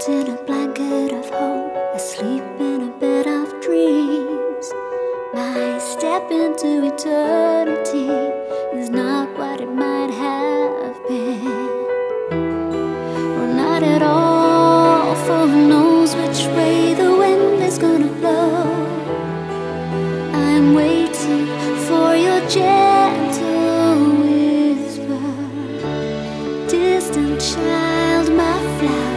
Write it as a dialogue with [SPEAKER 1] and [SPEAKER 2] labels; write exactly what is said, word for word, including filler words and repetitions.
[SPEAKER 1] wrapped in a blanket of hope, asleep in a bed of dreams. My step into eternity is not what it might have been, or not at all, for who knows which way the wind is gonna blow. I'm waiting for your gentle whisper, distant child, my flower.